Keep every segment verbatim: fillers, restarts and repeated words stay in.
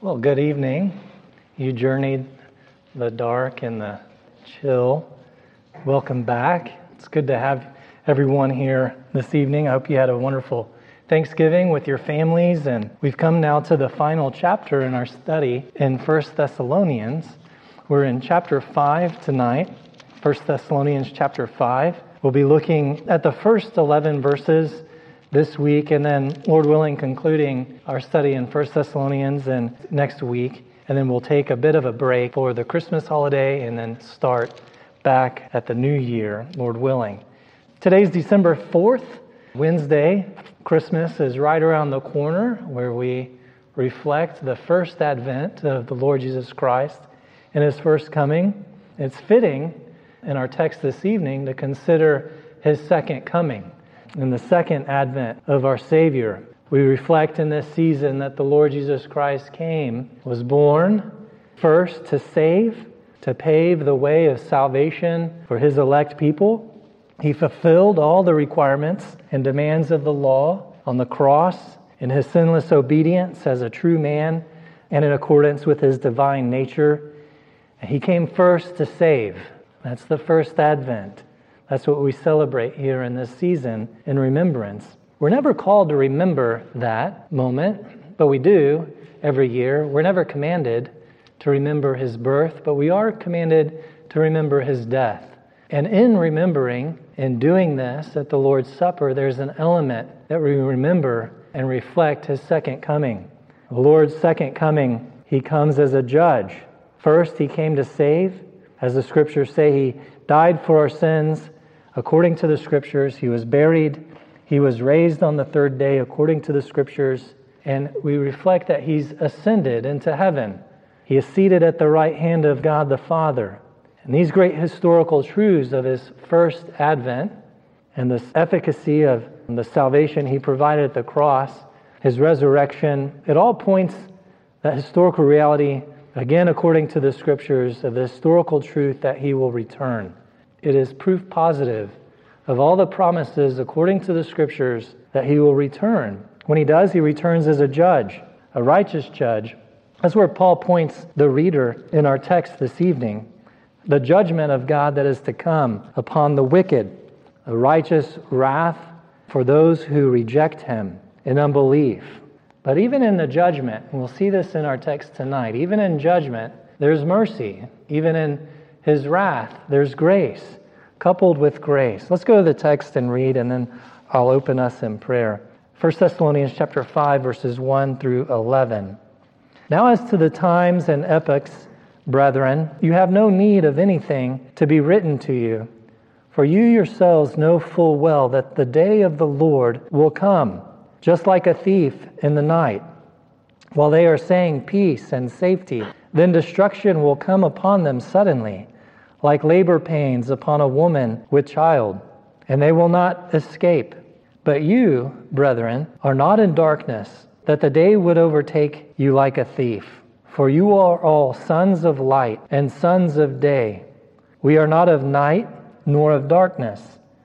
Well, good evening. You journeyed the dark and the chill. Welcome back. It's good to have everyone here this evening. I hope you had a wonderful Thanksgiving with your families. And we've come now to the final chapter in our study in First Thessalonians. We're in chapter five tonight, First Thessalonians chapter five. We'll be looking at the first eleven verses this week, and then, Lord willing, concluding our study in First Thessalonians and next week. And then we'll take a bit of a break for the Christmas holiday and then start back at the new year, Lord willing. Today's December fourth, Wednesday. Christmas is right around the corner, where we reflect the first advent of the Lord Jesus Christ and His first coming. It's fitting in our text this evening to consider His second coming. In the second advent of our Savior, we reflect in this season that the Lord Jesus Christ came, was born first to save, to pave the way of salvation for His elect people. He fulfilled all the requirements and demands of the law on the cross in His sinless obedience as a true man and in accordance with His divine nature. And He came first to save. That's the first advent. That's what we celebrate here in this season in remembrance. We're never called to remember that moment, but we do every year. We're never commanded to remember His birth, but we are commanded to remember His death. And in remembering and doing this at the Lord's Supper, there's an element that we remember and reflect His second coming. The Lord's second coming, He comes as a judge. First, He came to save. As the Scriptures say, He died for our sins. According to the Scriptures, He was buried. He was raised on the third day according to the Scriptures. And we reflect that He's ascended into heaven. He is seated at the right hand of God the Father. And these great historical truths of His first advent and this efficacy of the salvation He provided at the cross, His resurrection, it all points that historical reality, again according to the Scriptures, of the historical truth that He will return. It is proof positive of all the promises according to the Scriptures that He will return. When He does, He returns as a judge, a righteous judge. That's where Paul points the reader in our text this evening. The judgment of God that is to come upon the wicked, a righteous wrath for those who reject Him in unbelief. But even in the judgment, and we'll see this in our text tonight, even in judgment, there's mercy. Even in His wrath, there's grace, coupled with grace. Let's go to the text and read, and then I'll open us in prayer. First Thessalonians chapter five, verses one through eleven. Now as to the times and epochs, brethren, you have no need of anything to be written to you, for you yourselves know full well that the day of the Lord will come, just like a thief in the night. While they are saying peace and safety, then destruction will come upon them suddenly, like labor pains upon a woman with child, and they will not escape. But you, brethren, are not in darkness, that the day would overtake you like a thief. For you are all sons of light and sons of day. We are not of night nor of darkness.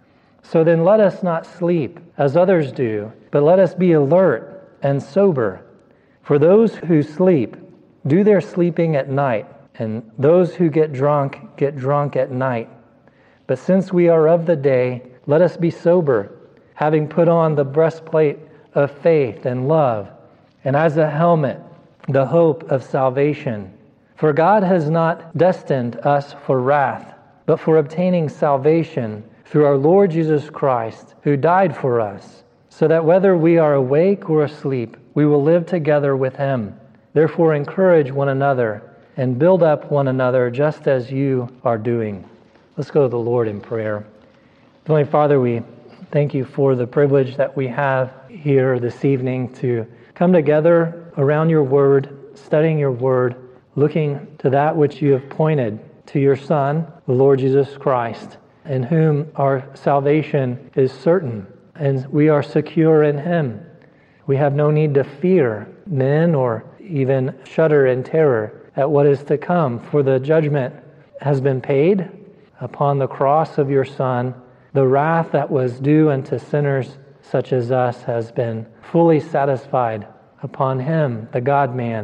So then let us not sleep as others do, but let us be alert and sober. For those who sleep do their sleeping at night, and those who get drunk get drunk at night. But since we are of the day, let us be sober, having put on the breastplate of faith and love, and as a helmet, the hope of salvation. For God has not destined us for wrath, but for obtaining salvation through our Lord Jesus Christ, who died for us, so that whether we are awake or asleep, we will live together with Him. Therefore encourage one another and build up one another just as you are doing. Let's go to the Lord in prayer. Heavenly Father, we thank You for the privilege that we have here this evening to come together around Your Word, studying Your Word, looking to that which You have pointed to Your Son, the Lord Jesus Christ, in whom our salvation is certain, and we are secure in Him. We have no need to fear men or even shudder in terror at what is to come, for the judgment has been paid upon the cross of Your Son. The wrath that was due unto sinners such as us has been fully satisfied upon Him, the God-man,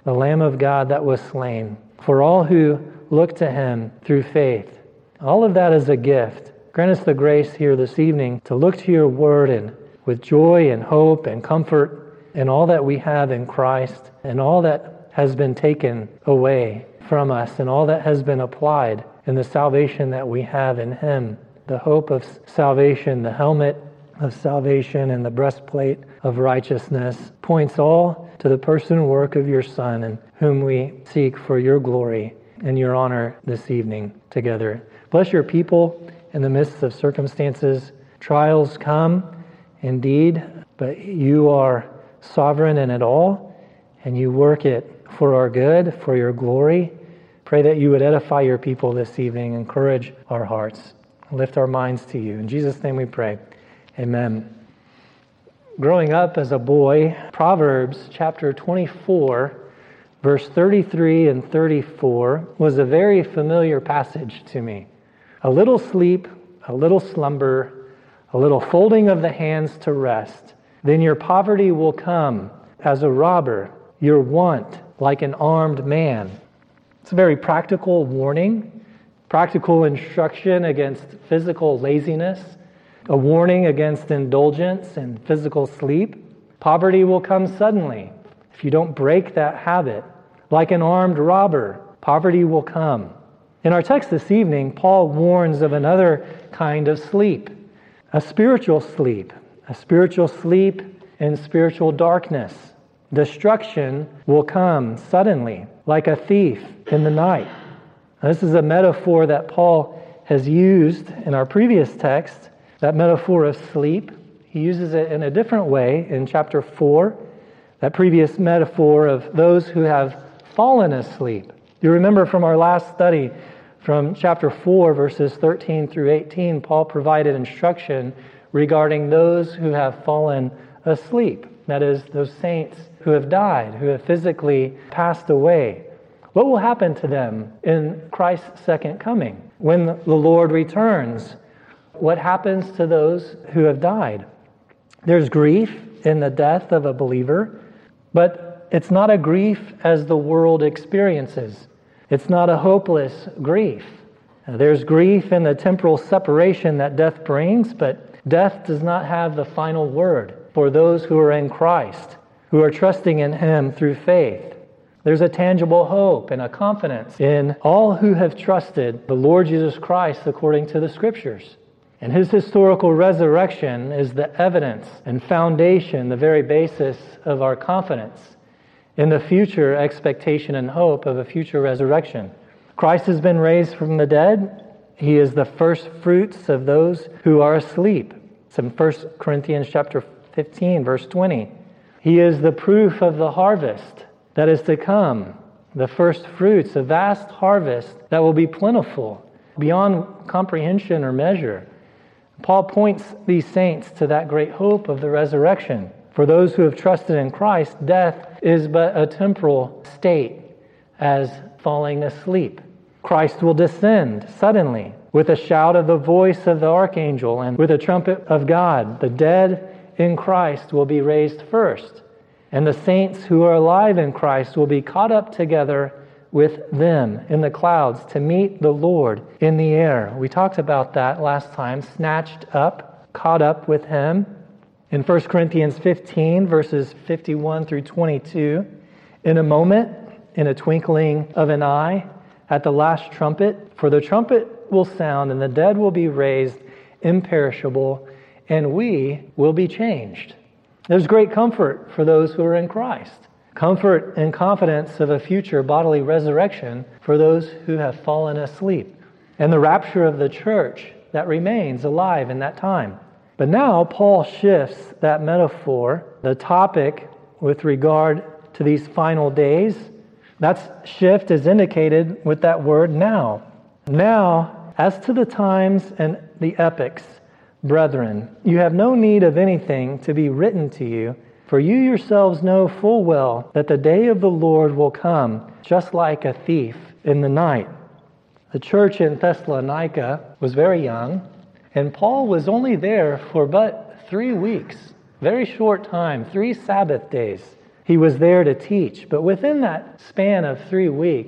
the Lamb of God that was slain, for all who look to him through faith. All of that is a gift. Grant us the grace here this evening to look to your word and with joy and hope and comfort in all that we have in Christ and all that has been taken away from us and all that has been applied in the salvation that we have in him. The hope of salvation, the helmet of salvation, and the breastplate of righteousness points all to the person and work of your Son, in whom we seek for your glory and your honor this evening together. Bless your people in the midst of circumstances. Trials come, indeed, but you are sovereign in it all, and you work it for our good, for your glory. Pray that you would edify your people this evening, encourage our hearts, lift our minds to you. In Jesus' name we pray. Amen. Growing up as a boy, Proverbs chapter twenty-four, verse thirty-three and thirty-four was a very familiar passage to me. A little sleep, a little slumber, a little folding of the hands to rest. Then your poverty will come as a robber, your want like an armed man. It's a very practical warning, practical instruction against physical laziness, a warning against indulgence and physical sleep. Poverty will come suddenly if you don't break that habit. Like an armed robber, poverty will come. In our text this evening, Paul warns of another kind of sleep, a spiritual sleep, a spiritual sleep in spiritual darkness. Destruction will come suddenly, like a thief in the night. Now, this is a metaphor that Paul has used in our previous text, that metaphor of sleep. He uses it in a different way in chapter four, that previous metaphor of those who have fallen asleep. You remember from our last study from chapter four, verses thirteen through eighteen, Paul provided instruction regarding those who have fallen asleep. That is, those saints who have died, who have physically passed away. What will happen to them in Christ's second coming when the Lord returns? What happens to those who have died? There's grief in the death of a believer, but it's not a grief as the world experiences. It's not a hopeless grief. There's grief in the temporal separation that death brings, but death does not have the final word for those who are in Christ, who are trusting in him through faith. There's a tangible hope and a confidence in all who have trusted the Lord Jesus Christ according to the Scriptures. And his historical resurrection is the evidence and foundation, the very basis of our confidence in the future expectation and hope of a future resurrection. Christ has been raised from the dead. He is the first fruits of those who are asleep. It's in First Corinthians chapter fifteen, verse twenty. He is the proof of the harvest that is to come, the first fruits, a vast harvest that will be plentiful, beyond comprehension or measure. Paul points these saints to that great hope of the resurrection. For those who have trusted in Christ, death is but a temporal state as falling asleep. Christ will descend suddenly with a shout of the voice of the archangel and with a trumpet of God. The dead in Christ will be raised first, and the saints who are alive in Christ will be caught up together with them in the clouds to meet the Lord in the air. We talked about that last time, snatched up, caught up with him. In First Corinthians fifteen, verses fifty-one through twenty-two, in a moment, in a twinkling of an eye, at the last trumpet, for the trumpet will sound and the dead will be raised imperishable, and we will be changed. There's great comfort for those who are in Christ. Comfort and confidence of a future bodily resurrection for those who have fallen asleep. And the rapture of the church that remains alive in that time. But now Paul shifts that metaphor, the topic with regard to these final days. That shift is indicated with that word now. Now, as to the times and the epochs, brethren, you have no need of anything to be written to you, for you yourselves know full well that the day of the Lord will come just like a thief in the night. The church in Thessalonica was very young, and Paul was only there for but three weeks, very short time, three Sabbath days. he was there to teach. But within that span of three weeks,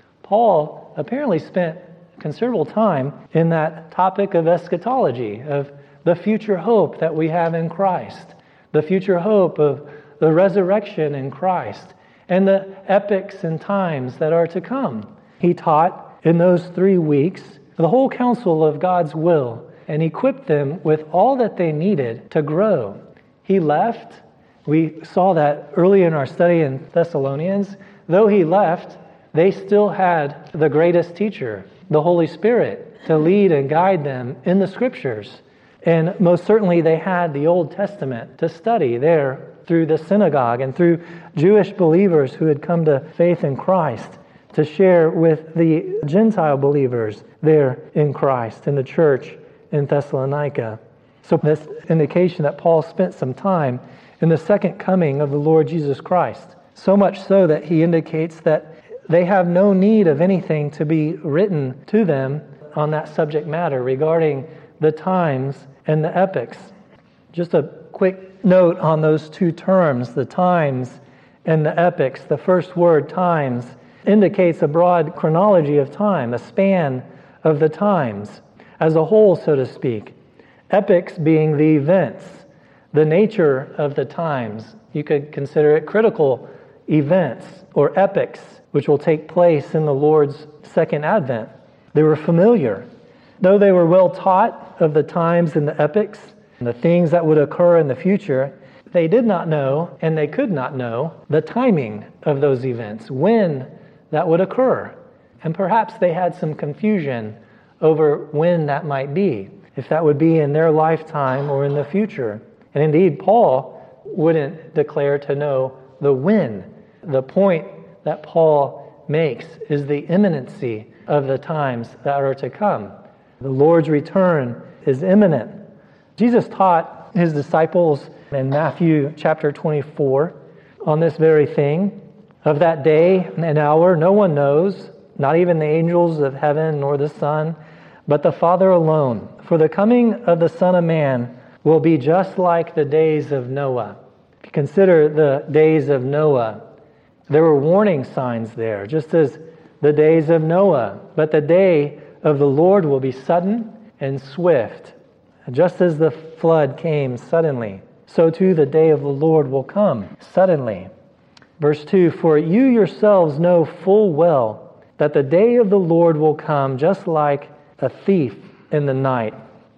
Paul apparently spent considerable time in that topic of eschatology, of the future hope that we have in Christ, the future hope of the resurrection in Christ, and the epochs and times that are to come. He taught in those three weeks the whole counsel of God's will and equipped them with all that they needed to grow. He left. We saw that early in our study in Thessalonians. Though he left, they still had the greatest teacher, the Holy Spirit, to lead and guide them in the Scriptures. And most certainly they had the Old Testament to study there through the synagogue and through Jewish believers who had come to faith in Christ, to share with the Gentile believers there in Christ, in the church in Thessalonica. So this indication that Paul spent some time in the second coming of the Lord Jesus Christ, so much so that he indicates that they have no need of anything to be written to them on that subject matter regarding the times and the epochs. Just a quick note on those two terms, the times and the epochs. The first word, times, indicates a broad chronology of time, a span of the times as a whole, so to speak. Epochs being the events, the nature of the times. You could consider it critical events or epochs, which will take place in the Lord's second advent. They were familiar. Though they were well taught of the times and the epochs and the things that would occur in the future, they did not know, and they could not know, the timing of those events, when that would occur. And perhaps they had some confusion over when that might be, if that would be in their lifetime or in the future. And indeed, Paul wouldn't declare to know the when. The point that Paul makes is the imminency of the times that are to come. The Lord's return is imminent. Jesus taught his disciples in Matthew chapter twenty-four on this very thing. Of that day and hour no one knows, not even the angels of heaven nor the Son, but the Father alone. For the coming of the Son of Man will be just like the days of Noah. If you consider the days of Noah, there were warning signs there, just as the days of Noah. But the day of the Lord will be sudden and swift. Just as the flood came suddenly, so too the day of the Lord will come suddenly. Verse two, for you yourselves know full well that the day of the Lord will come just like a thief in the night.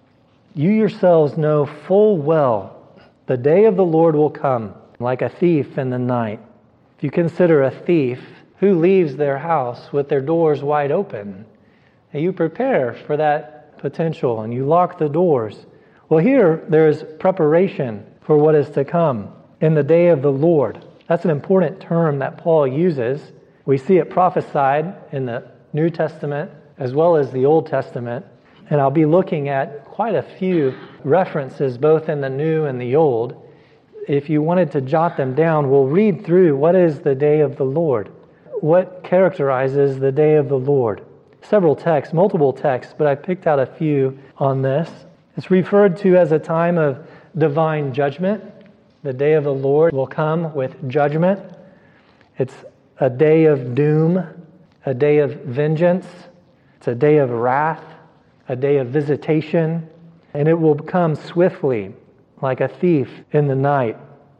You yourselves know full well the day of the Lord will come like a thief in the night. If you consider a thief who leaves their house with their doors wide open, and you prepare for that potential and you lock the doors. Well, here there is preparation for what is to come in the day of the Lord. That's an important term that Paul uses. We see it prophesied in the New Testament as well as the Old Testament. And I'll be looking at quite a few references both in the New and the Old. If you wanted to jot them down, we'll read through what is the day of the Lord. What characterizes the day of the Lord? Several texts, multiple texts, but I picked out a few on this. It's referred to as a time of divine judgment. The day of the Lord will come with judgment. It's a day of doom, a day of vengeance. It's a day of wrath, a day of visitation, and it will come swiftly like a thief in the night.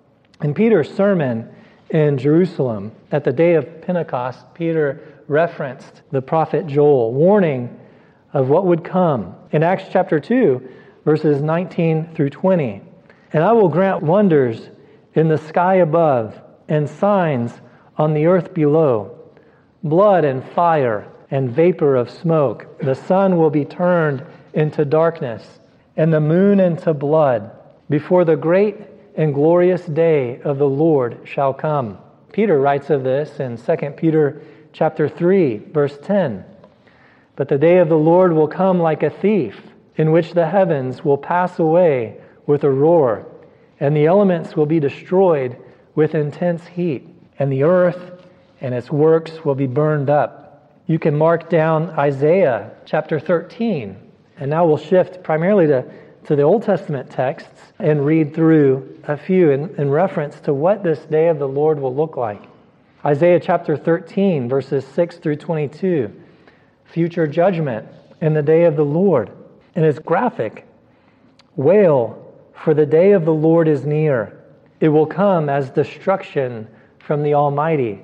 In Peter's sermon in Jerusalem at the day of Pentecost, Peter referenced the prophet Joel, warning of what would come. In Acts chapter two, verses nineteen through twenty, and I will grant wonders in the sky above and signs on the earth below, blood and fire and vapor of smoke. The sun will be turned into darkness and the moon into blood before the great and glorious day of the Lord shall come. Peter writes of this in Second Peter chapter three, verse ten. But the day of the Lord will come like a thief, in which the heavens will pass away with a roar, and the elements will be destroyed with intense heat, and the earth and its works will be burned up. You can mark down Isaiah chapter thirteen, and now we'll shift primarily to to the Old Testament texts and read through a few in, in reference to what this day of the Lord will look like. Isaiah chapter thirteen, verses six through twenty-two. Future judgment in the day of the Lord. And it's graphic. Wail, for the day of the Lord is near. It will come as destruction from the Almighty.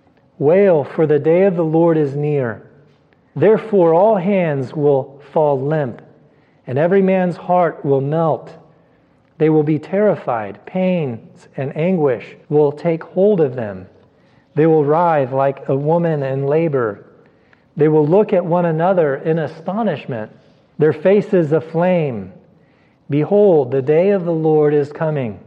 Wail, for the day of the Lord is near. Therefore all hands will fall limp, and every man's heart will melt. They will be terrified. Pains and anguish will take hold of them. They will writhe like a woman in labor. They will look at one another in astonishment, their faces aflame. Behold, the day of the Lord is coming,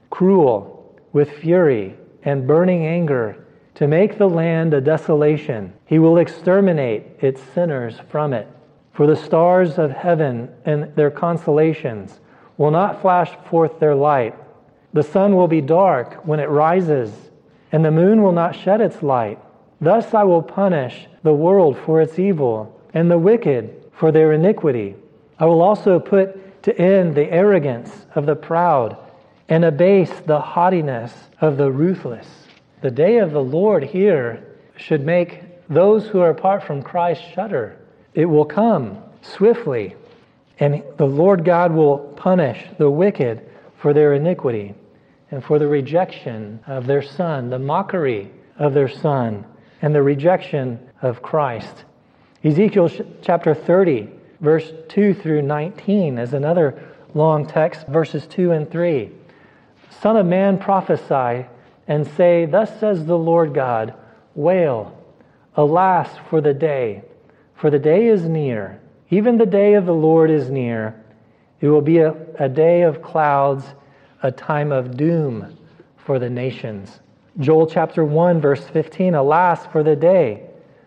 cruel, with fury and burning anger, to make the land a desolation. He will exterminate its sinners from it. For the stars of heaven and their constellations will not flash forth their light. The sun will be dark when it rises, and the moon will not shed its light. Thus I will punish the world for its evil, and the wicked for their iniquity. I will also put to end the arrogance of the proud, and abase the haughtiness of the ruthless. The day of the Lord here should make those who are apart from Christ shudder. It will come swiftly, and the Lord God will punish the wicked for their iniquity and for the rejection of their Son, the mockery of their Son, and the rejection of Christ. Ezekiel chapter thirty, verse two through nineteen is another long text, verses two and three. Son of man, prophesy and say, thus says the Lord God, wail, alas for the day, for the day is near, even the day of the Lord is near. It will be a, a day of clouds, a time of doom for the nations. Joel chapter one, verse fifteen, alas for the day,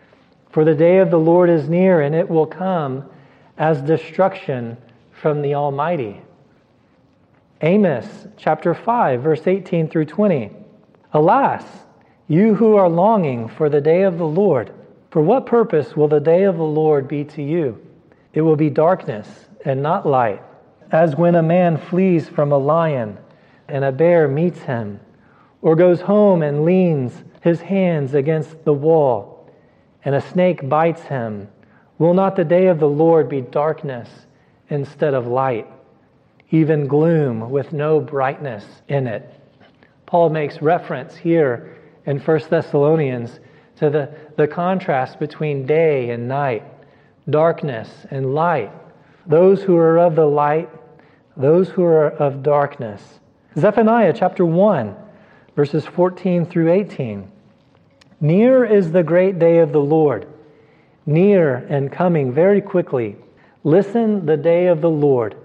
for the day of the Lord is near, and it will come as destruction from the Almighty. Amos chapter five, verse eighteen through twenty. Alas, you who are longing for the day of the Lord, for what purpose will the day of the Lord be to you? It will be darkness and not light, as when a man flees from a lion and a bear meets him, or goes home and leans his hands against the wall, and a snake bites him. Will not the day of the Lord be darkness instead of light, even gloom with no brightness in it? Paul makes reference here in First Thessalonians to the, the contrast between day and night, darkness and light, those who are of the light, those who are of darkness. Zephaniah chapter one, verses fourteen through eighteen. Near is the great day of the Lord, near and coming very quickly. Listen, the day of the Lord.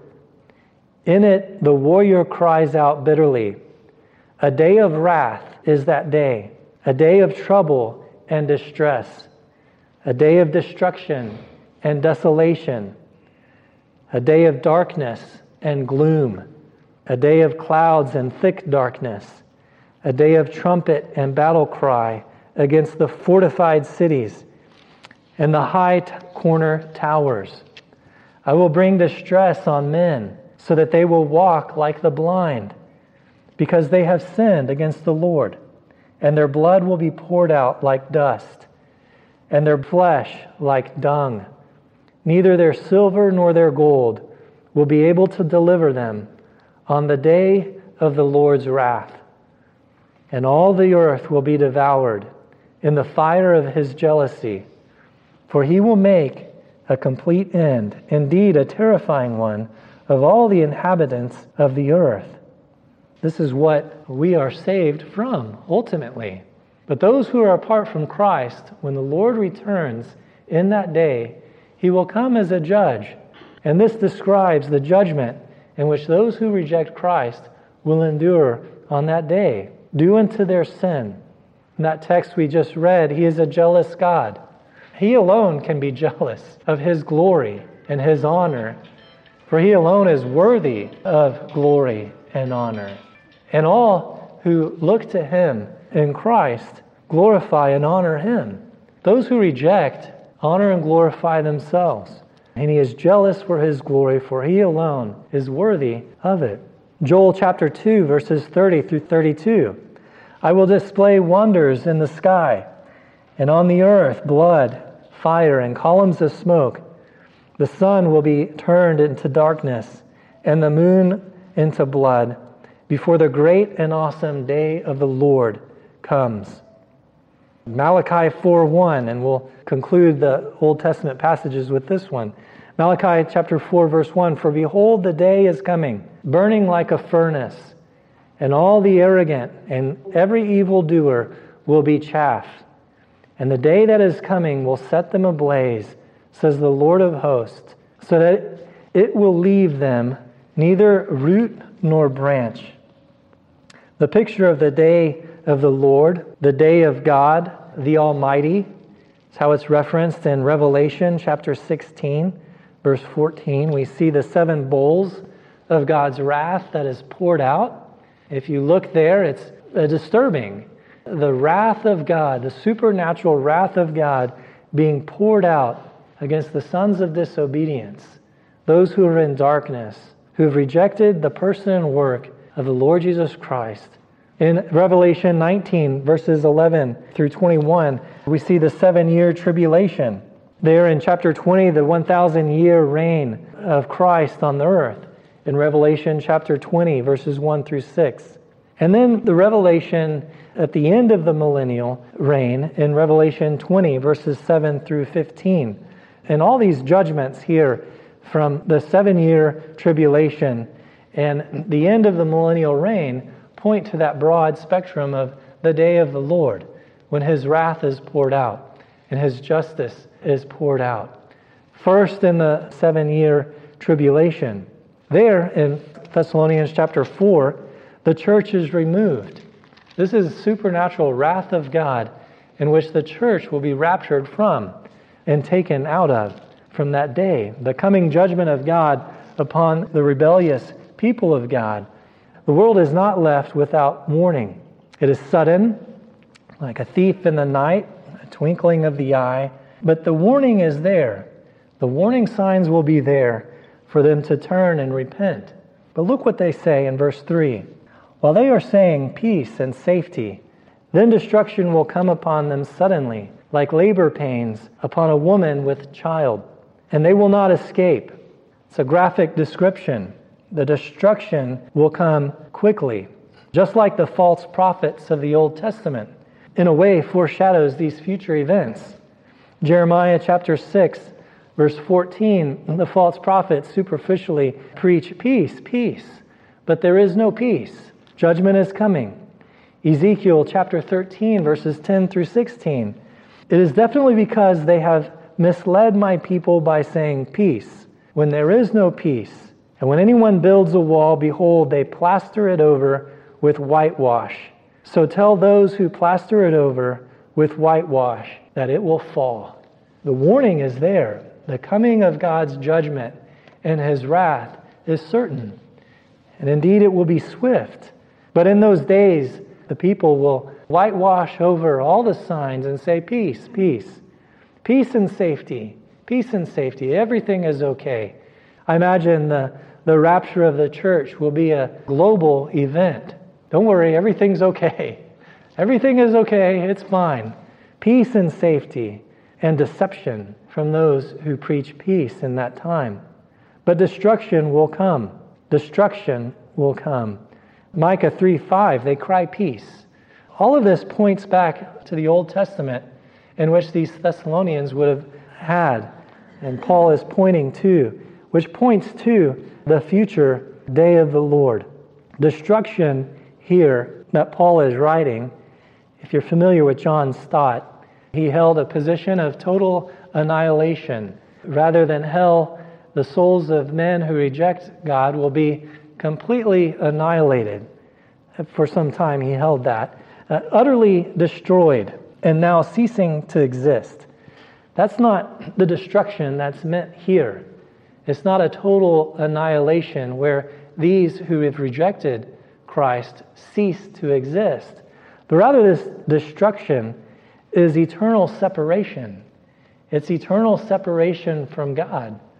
In it the warrior cries out bitterly. A day of wrath is that day, a day of trouble and distress, a day of destruction and desolation, a day of darkness and gloom, a day of clouds and thick darkness, a day of trumpet and battle cry against the fortified cities and the high t- corner towers. I will bring distress on men so that they will walk like the blind, because they have sinned against the Lord, and their blood will be poured out like dust, and their flesh like dung. Neither their silver nor their gold will be able to deliver them on the day of the Lord's wrath. And all the earth will be devoured in the fire of his jealousy, for he will make a complete end, indeed a terrifying one, of all the inhabitants of the earth. This is what we are saved from, ultimately. But those who are apart from Christ, when the Lord returns in that day, he will come as a judge. And this describes the judgment in which those who reject Christ will endure on that day, due unto their sin. In that text we just read, he is a jealous God. He alone can be jealous of his glory and his honor, for he alone is worthy of glory and honor. And all who look to him in Christ glorify and honor him. Those who reject honor and glorify themselves. and he is jealous for his glory, for he alone is worthy of it. Joel chapter two, verses thirty through thirty-two. I will display wonders in the sky, and on the earth blood, fire, and columns of smoke. The sun will be turned into darkness, and the moon into blood, before the great and awesome day of the Lord comes. Malachi four one, and we'll conclude the Old Testament passages with this one. Malachi chapter four, verse one, for behold, the day is coming, burning like a furnace, and all the arrogant and every evildoer will be chaff. And the day that is coming will set them ablaze, says the Lord of hosts, so that it will leave them neither root nor branch. The picture of the day of the Lord, the day of God, the Almighty, is how it's referenced in Revelation chapter sixteen, verse fourteen. We see the seven bowls of God's wrath that is poured out. If you look there, it's disturbing. The wrath of God, the supernatural wrath of God being poured out against the sons of disobedience, those who are in darkness, who have rejected the person and work of the Lord Jesus Christ. In Revelation nineteen, verses eleven through twenty-one, we see the seven-year tribulation. There in chapter twenty, the one thousand year reign of Christ on the earth. In Revelation chapter twenty, verses one through six. And then the revelation at the end of the millennial reign in Revelation twenty, verses seven through fifteen. And all these judgments here from the seven-year tribulation and the end of the millennial reign point to that broad spectrum of the day of the Lord, when his wrath is poured out and his justice is poured out. First in the seven-year tribulation. There in Thessalonians chapter four, the church is removed. This is supernatural wrath of God in which the church will be raptured from and taken out of from that day. The coming judgment of God upon the rebellious people of God. The world is not left without warning. It is sudden, like a thief in the night, a twinkling of the eye. But the warning is there. The warning signs will be there for them to turn and repent. But look what they say in verse three. While they are saying peace and safety, then destruction will come upon them suddenly, like labor pains upon a woman with child, and they will not escape. It's a graphic description. The destruction will come quickly, just like the false prophets of the Old Testament, in a way foreshadows these future events. Jeremiah chapter six, verse fourteen, the false prophets superficially preach peace, peace, but there is no peace. Judgment is coming. Ezekiel chapter thirteen, verses ten through sixteen. It is definitely because they have misled my people by saying peace, when there is no peace. And when anyone builds a wall, behold, they plaster it over with whitewash. So tell those who plaster it over with whitewash that it will fall. The warning is there. The coming of God's judgment and his wrath is certain. And indeed it will be swift. But in those days, the people will whitewash over all the signs and say, peace, peace, peace and safety, peace and safety. Everything is okay. I imagine the, the rapture of the church will be a global event. Don't worry, everything's okay. Everything is okay, it's fine. Peace and safety and deception from those who preach peace in that time. But destruction will come. Destruction will come. Micah three five, they cry peace. All of this points back to the Old Testament in which these Thessalonians would have had, and Paul is pointing to, which points to the future day of the Lord. Destruction here that Paul is writing, if you're familiar with John Stott, he held a position of total annihilation. Rather than hell, the souls of men who reject God will be completely annihilated. For some time he held that. Uh, utterly destroyed and now ceasing to exist. That's not the destruction that's meant here. It's not a total annihilation where these who have rejected Christ cease to exist. But rather this destruction is eternal separation. It's eternal separation from God.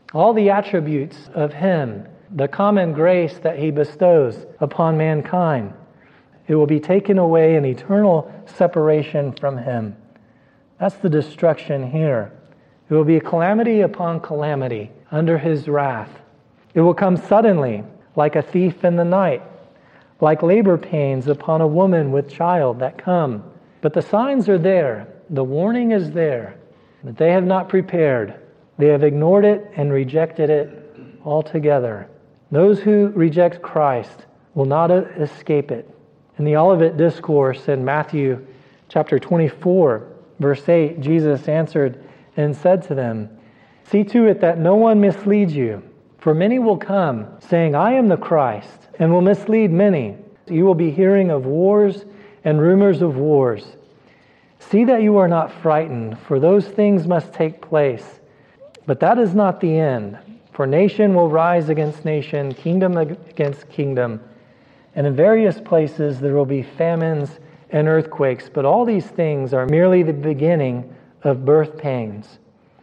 all the attributes of Him, the common grace that He bestows upon mankind. It will be taken away in eternal separation from Him. That's the destruction here. It will be calamity upon calamity under His wrath. It will come suddenly, like a thief in the night, like labor pains upon a woman with child that come. But the signs are there. The warning is there. But they have not prepared. They have ignored it and rejected it altogether. Those who reject Christ will not escape it. In the Olivet Discourse in Matthew chapter twenty-four, verse eight, Jesus answered and said to them, "See to it that no one misleads you. For many will come, saying, 'I am the Christ,' and will mislead many. You will be hearing of wars and rumors of wars. See that you are not frightened, for those things must take place. But that is not the end. For nation will rise against nation, kingdom against kingdom. And in various places there will be famines and earthquakes. But all these things are merely the beginning of birth pains.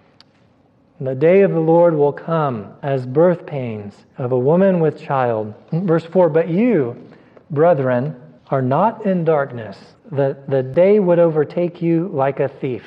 The day of the Lord will come as birth pains of a woman with child." Verse four, "But you, brethren, are not in darkness. The, the day would overtake you like a thief.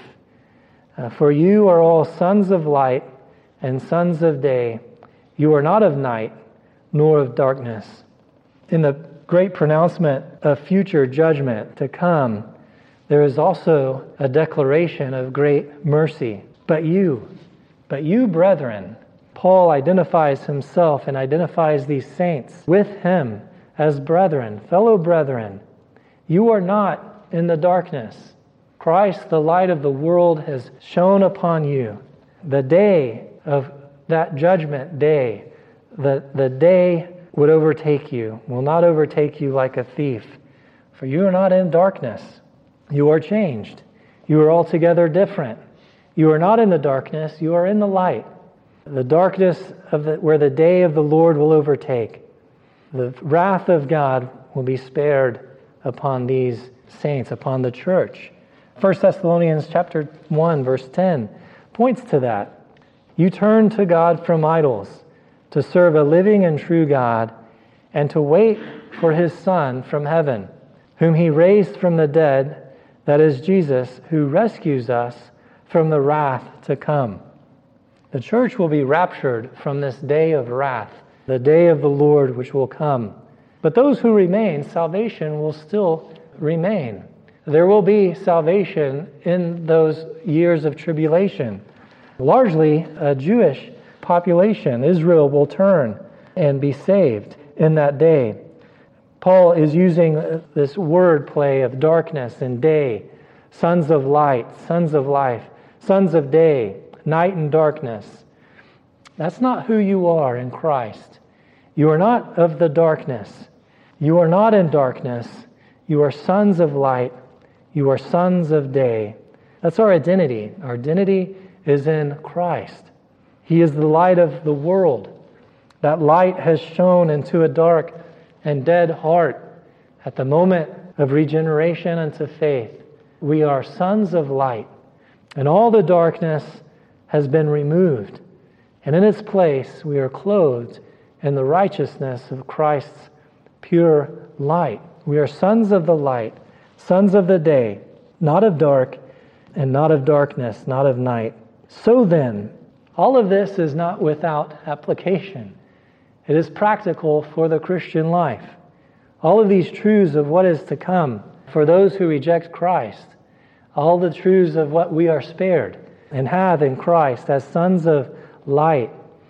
Uh, for you are all sons of light and sons of day. You are not of night, nor of darkness." In the great pronouncement of future judgment to come, there is also a declaration of great mercy. But you, but you, brethren, Paul identifies himself and identifies these saints with him as brethren, fellow brethren. You are not in the darkness. Christ, the light of the world, has shone upon you. The day of that judgment day, the, the day would overtake you, will not overtake you like a thief. For you are not in darkness. You are changed. You are altogether different. You are not in the darkness, you are in the light. The darkness of the, where the day of the Lord will overtake. The wrath of God will be spared upon these saints, upon the church. First Thessalonians chapter one, verse ten points to that. You turn to God from idols, to serve a living and true God, and to wait for His Son from heaven, whom He raised from the dead, that is Jesus, who rescues us from the wrath to come. The church will be raptured from this day of wrath, the day of the Lord which will come. But those who remain, salvation will still remain. There will be salvation in those years of tribulation. Largely a Jewish population, Israel, will turn and be saved in that day. Paul is using this word play of darkness and day, sons of light, sons of life, sons of day, night and darkness. That's not who you are in Christ. You are not of the darkness. You are not in darkness. You are sons of light. You are sons of day. That's our identity. Our identity is in Christ. He is the light of the world. That light has shone into a dark and dead heart at the moment of regeneration unto faith. We are sons of light, and all the darkness has been removed. And in its place, we are clothed in the righteousness of Christ's pure light. We are sons of the light, sons of the day, not of dark, and not of darkness, not of night. So then, all of this is not without application. It is practical for the Christian life. All of these truths of what is to come for those who reject Christ, all the truths of what we are spared and have in Christ as sons of light,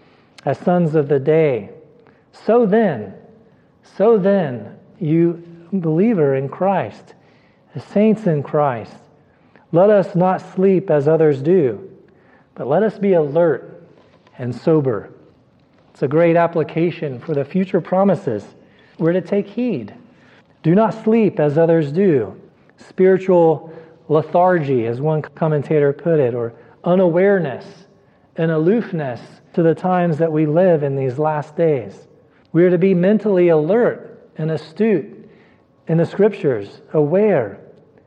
as sons of the day. So then, so then, you believer in Christ, the saints in Christ, let us not sleep as others do, but let us be alert and sober. It's a great application for the future promises. We're to take heed. Do not sleep as others do. Spiritual lethargy, as one commentator put it, or unawareness and aloofness to the times that we live in these last days. We are to be mentally alert and astute in the Scriptures, aware,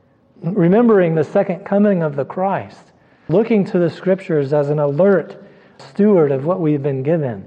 remembering the second coming of the Christ, looking to the Scriptures as an alert steward of what we've been given.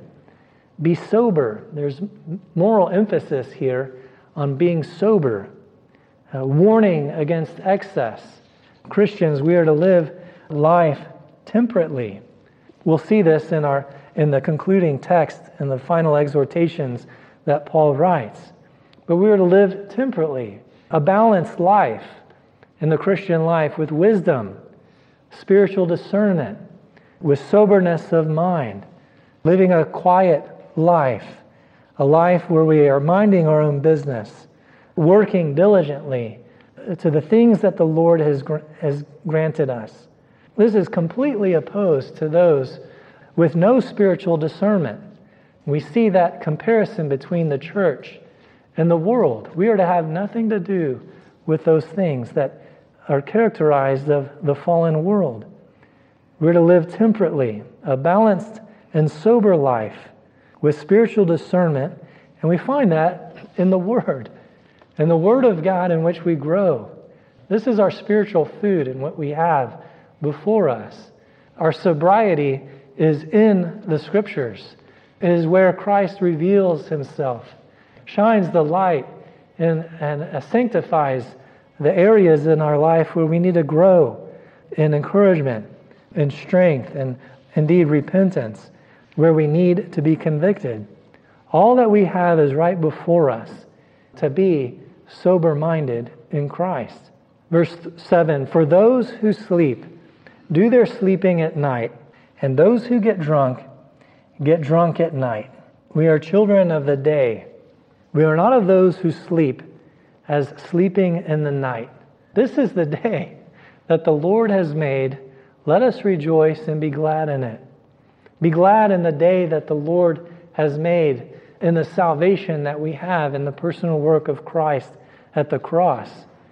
Be sober. There's moral emphasis here on being sober. Uh, warning against excess. Christians, we are to live life temperately. We'll see this in our in the concluding text and the final exhortations that Paul writes. But we are to live temperately, a balanced life in the Christian life with wisdom, spiritual discernment, with soberness of mind, living a quiet life, a life where we are minding our own business, working diligently to the things that the Lord has, has granted us. This is completely opposed to those with no spiritual discernment. We see that comparison between the church and the world. We are to have nothing to do with those things that are characterized of the fallen world. We're to live temperately, a balanced and sober life with spiritual discernment, and we find that in the Word, in the Word of God in which we grow. This is our spiritual food and what we have before us. Our sobriety is in the Scriptures. It is where Christ reveals Himself, shines the light, and, and sanctifies the areas in our life where we need to grow in encouragement, in strength, and indeed repentance, where we need to be convicted. All that we have is right before us to be sober-minded in Christ. Verse seven, for those who sleep, do their sleeping at night, and those who get drunk, get drunk at night. We are children of the day. We are not of those who sleep as sleeping in the night. This is the day that the Lord has made. Let us rejoice and be glad in it. Be glad in the day that the Lord has made, in the salvation that we have in the personal work of Christ at the cross.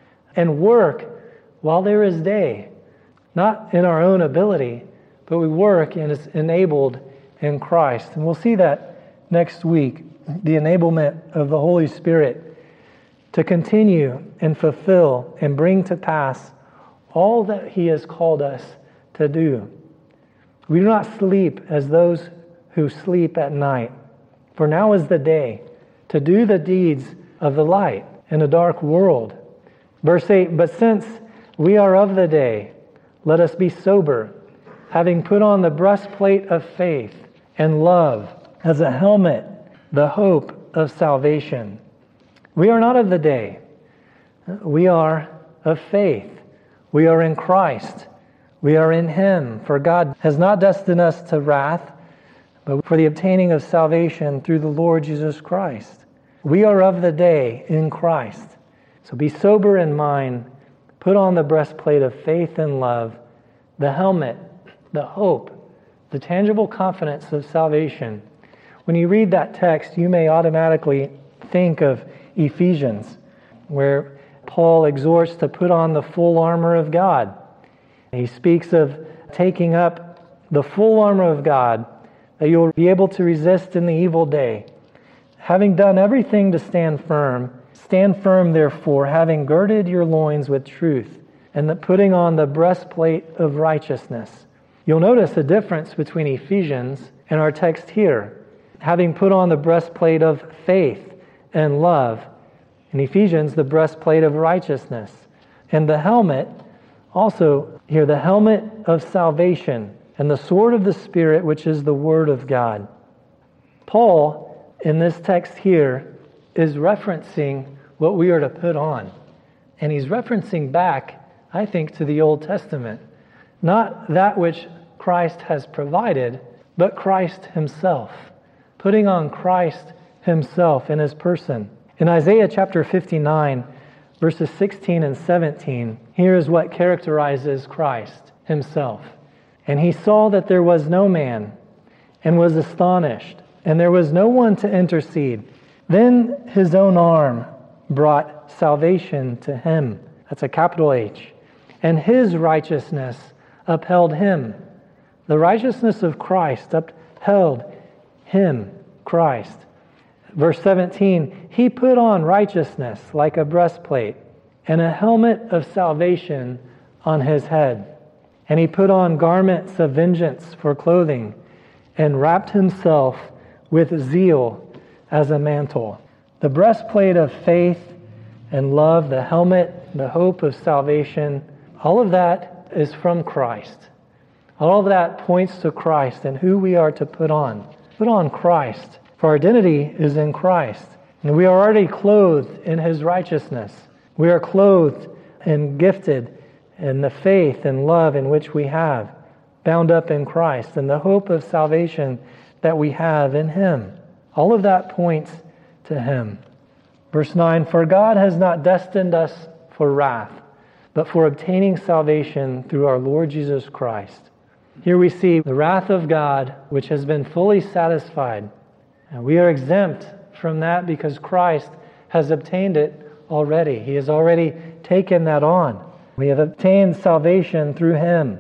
And work while there is day, not in our own ability, but we work and is enabled in Christ. And we'll see that next week, the enablement of the Holy Spirit to continue and fulfill and bring to pass all that He has called us to do. We do not sleep as those who sleep at night, for now is the day to do the deeds of the light in a dark world. Verse eight, but since we are of the day, let us be sober, having put on the breastplate of faith and love as a helmet, the hope of salvation. We are not of the day. We are of faith. We are in Christ. We are in Him. For God has not destined us to wrath, but for the obtaining of salvation through the Lord Jesus Christ. We are of the day in Christ. So be sober in mind. Put on the breastplate of faith and love, the helmet, the hope, the tangible confidence of salvation. When you read that text, you may automatically think of Ephesians, where Paul exhorts to put on the full armor of God. He speaks of taking up the full armor of God, that you'll be able to resist in the evil day. Having done everything to stand firm, stand firm therefore, having girded your loins with truth, and the putting on the breastplate of righteousness. You'll notice a difference between Ephesians and our text here. Having put on the breastplate of faith and love. In Ephesians, the breastplate of righteousness. And the helmet, also here, the helmet of salvation, and the sword of the Spirit, which is the Word of God. Paul, in this text here, is referencing what we are to put on. And he's referencing back, I think, to the Old Testament. Not that which Christ has provided, but Christ Himself. Putting on Christ Himself in His person. In Isaiah chapter fifty-nine, verses sixteen and seventeen, here is what characterizes Christ Himself. And He saw that there was no man, and was astonished, and there was no one to intercede. Then His own arm brought salvation to Him. That's a capital H. And His righteousness upheld Him. The righteousness of Christ upheld Him, Christ. Verse seventeen, He put on righteousness like a breastplate, and a helmet of salvation on His head. And He put on garments of vengeance for clothing, and wrapped himself with zeal as a mantle. The breastplate of faith and love, the helmet, the hope of salvation, all of that is from Christ. All of that points to Christ and who we are to put on. Put on Christ, for our identity is in Christ. And we are already clothed in his righteousness. We are clothed and gifted in the faith and love in which we have, bound up in Christ, and the hope of salvation that we have in him. All of that points to him. Verse nine, for God has not destined us for wrath, but for obtaining salvation through our Lord Jesus Christ. Here we see the wrath of God, which has been fully satisfied. And we are exempt from that because Christ has obtained it already. He has already taken that on. We have obtained salvation through him.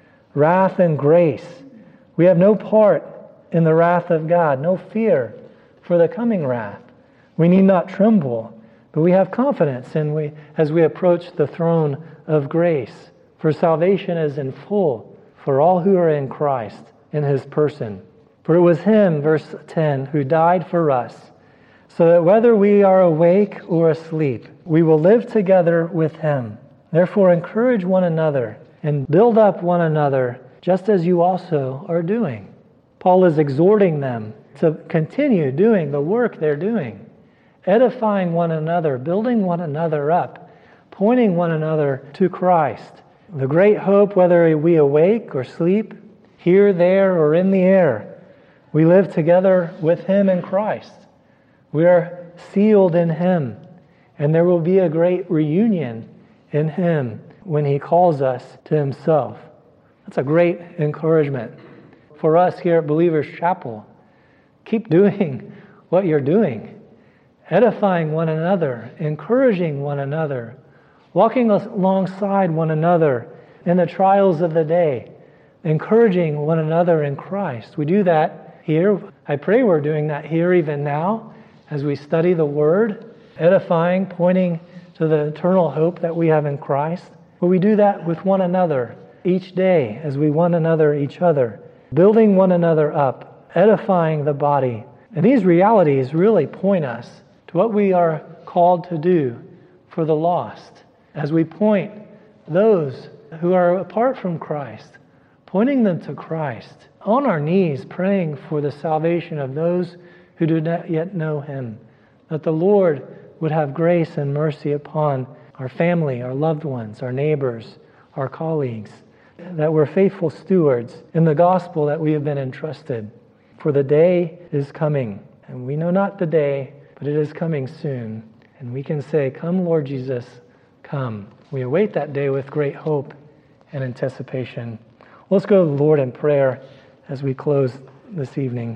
Wrath and grace. We have no part in the wrath of God, no fear for the coming wrath. We need not tremble, but we have confidence in we, as we approach the throne of grace. For salvation is in full for all who are in Christ, in his person. For it was him, verse ten, who died for us, so that whether we are awake or asleep, we will live together with him. Therefore encourage one another and build up one another, just as you also are doing. Paul is exhorting them to continue doing the work they're doing, edifying one another, building one another up, pointing one another to Christ. The great hope, whether we awake or sleep, here, there, or in the air, we live together with him in Christ. We are sealed in him, and there will be a great reunion in him when he calls us to himself. That's a great encouragement for us here at Believers Chapel. Keep doing what you're doing, edifying one another, encouraging one another, walking alongside one another in the trials of the day, encouraging one another in Christ. We do that here. I pray we're doing that here even now as we study the Word, edifying, pointing to the eternal hope that we have in Christ. But we do that with one another each day as we one another each other, building one another up, edifying the body. And these realities really point us to what we are called to do for the lost. As we point those who are apart from Christ, pointing them to Christ, on our knees praying for the salvation of those who do not yet know him, that the Lord would have grace and mercy upon our family, our loved ones, our neighbors, our colleagues, that we're faithful stewards in the gospel that we have been entrusted. For the day is coming, and we know not the day, but it is coming soon. And we can say, come, Lord Jesus, come. We await that day with great hope and anticipation. Let's go to the Lord in prayer as we close this evening.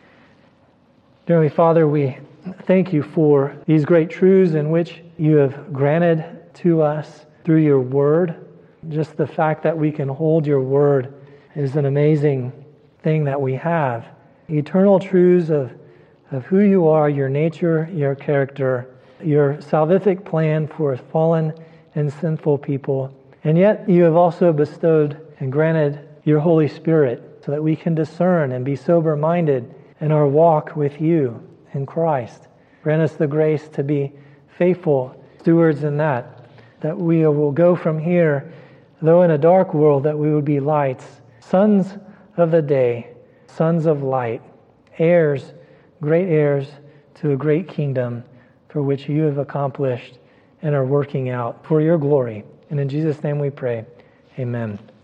Dear Heavenly Father, we thank you for these great truths in which you have granted to us through your word. Just the fact that we can hold your word is an amazing thing that we have. Eternal truths of, of who you are, your nature, your character, your salvific plan for fallen and sinful people. And yet you have also bestowed and granted your Holy Spirit so that we can discern and be sober-minded in our walk with you in Christ. Grant us the grace to be faithful stewards in that, that we will go from here, though in a dark world, that we would be lights, sons of the day, sons of light, heirs, great heirs to a great kingdom for which you have accomplished and are working out for your glory. And in Jesus' name we pray, amen.